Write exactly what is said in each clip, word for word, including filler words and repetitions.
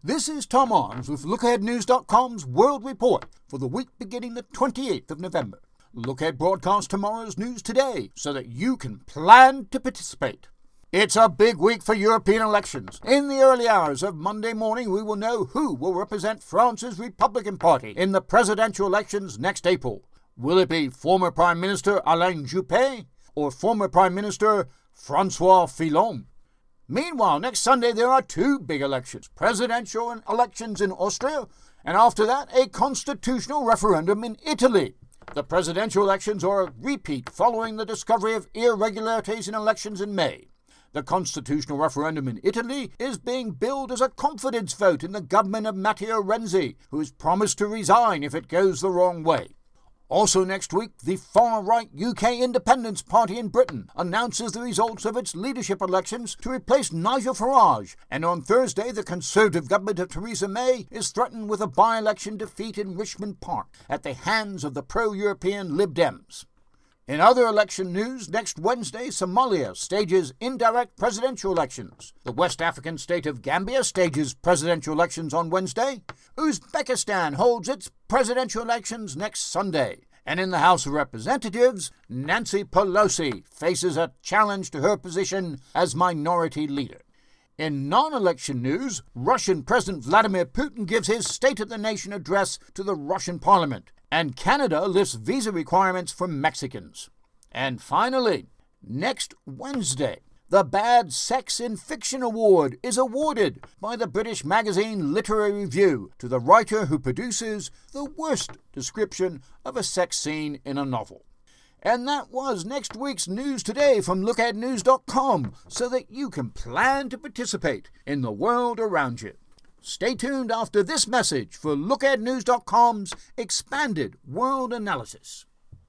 This is Tom Arms with look ahead news dot com's World Report for the week beginning the twenty-eighth of November. Look Ahead broadcasts tomorrow's news today so that you can plan to participate. It's a big week for European elections. In the early hours of Monday morning, we will know who will represent France's Republican Party in the presidential elections next April. Will it be former Prime Minister Alain Juppé or former Prime Minister François Fillon? Meanwhile, next Sunday there are two big elections, presidential elections in Austria, and after that a constitutional referendum in Italy. The presidential elections are a repeat following the discovery of irregularities in elections in May. The constitutional referendum in Italy is being billed as a confidence vote in the government of Matteo Renzi, who has promised to resign if it goes the wrong way. Also next week, the far-right U K Independence Party in Britain announces the results of its leadership elections to replace Nigel Farage, and on Thursday the Conservative government of Theresa May is threatened with a by-election defeat in Richmond Park at the hands of the pro-European Lib Dems. In other election news, next Wednesday, Somalia stages indirect presidential elections. The West African state of Gambia stages presidential elections on Wednesday. Uzbekistan holds its presidential elections next Sunday. And in the House of Representatives, Nancy Pelosi faces a challenge to her position as minority leader. In non-election news, Russian President Vladimir Putin gives his State of the Nation address to the Russian Parliament, and Canada lifts visa requirements for Mexicans. And finally, next Wednesday, the Bad Sex in Fiction Award is awarded by the British magazine Literary Review to the writer who produces the worst description of a sex scene in a novel. And that was next week's news today from look ahead news dot com, so that you can plan to participate in the world around you. Stay tuned after this message for look ahead news dot com's expanded world analysis.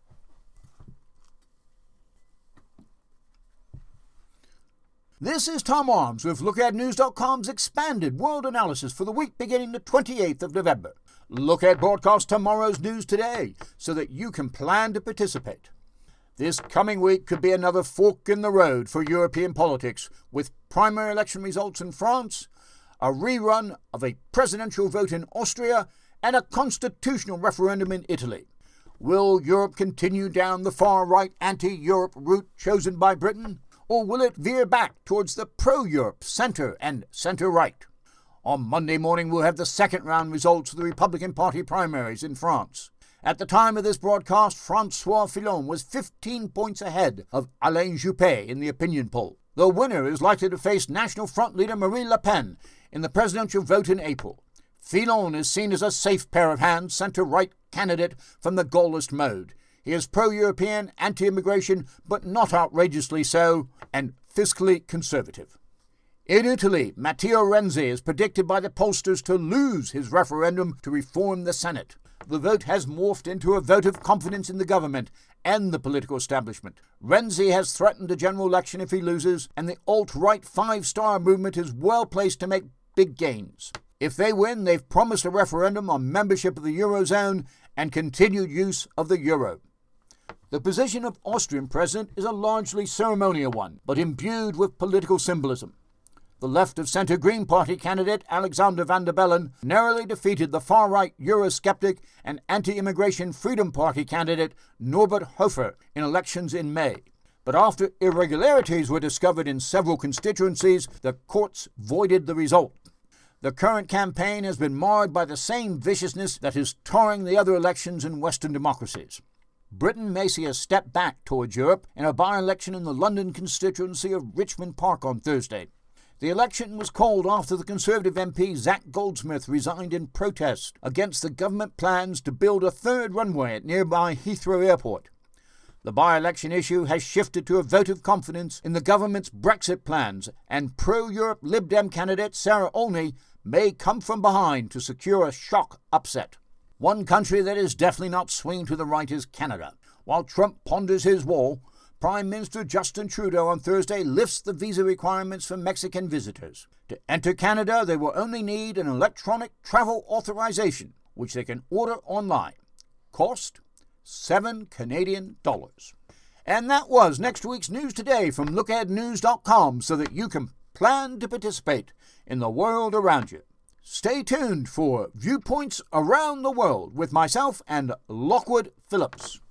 This is Tom Arms with look ahead news dot com's expanded world analysis for the week beginning the twenty-eighth of November. Look Ahead broadcasts tomorrow's news today so that you can plan to participate. This coming week could be another fork in the road for European politics, with primary election results in France, a rerun of a presidential vote in Austria, and a constitutional referendum in Italy. Will Europe continue down the far-right anti-Europe route chosen by Britain, or will it veer back towards the pro-Europe centre and centre-right? On Monday morning we'll have the second round results of the Republican Party primaries in France. At the time of this broadcast, François Fillon was fifteen points ahead of Alain Juppé in the opinion poll. The winner is likely to face National Front leader Marine Le Pen in the presidential vote in April. Fillon is seen as a safe pair of hands centre-right candidate from the Gaullist mode. He is pro-European, anti-immigration, but not outrageously so, and fiscally conservative. In Italy, Matteo Renzi is predicted by the pollsters to lose his referendum to reform the Senate. The vote has morphed into a vote of confidence in the government and the political establishment. Renzi has threatened a general election if he loses, and the alt-right five-star movement is well placed to make big gains. If they win, they've promised a referendum on membership of the Eurozone and continued use of the euro. The position of Austrian president is a largely ceremonial one, but imbued with political symbolism. The left-of-centre Green Party candidate Alexander Van der Bellen narrowly defeated the far-right Eurosceptic and anti-immigration Freedom Party candidate Norbert Hofer in elections in May. But after irregularities were discovered in several constituencies, the courts voided the result. The current campaign has been marred by the same viciousness that is tarring the other elections in Western democracies. Britain may see a step back towards Europe in a by-election in the London constituency of Richmond Park on Thursday. The election was called after the Conservative M P Zac Goldsmith resigned in protest against the government plans to build a third runway at nearby Heathrow Airport. The by-election issue has shifted to a vote of confidence in the government's Brexit plans, and pro-Europe Lib Dem candidate Sarah Olney may come from behind to secure a shock upset. One country that is definitely not swinging to the right is Canada. While Trump ponders his wall, Prime Minister Justin Trudeau on Thursday lifts the visa requirements for Mexican visitors. To enter Canada, they will only need an electronic travel authorization, which they can order online. Cost? Seven Canadian dollars. And that was next week's News Today from look ahead news dot com, so that you can plan to participate in the world around you. Stay tuned for Viewpoints Around the World with myself and Lockwood Phillips.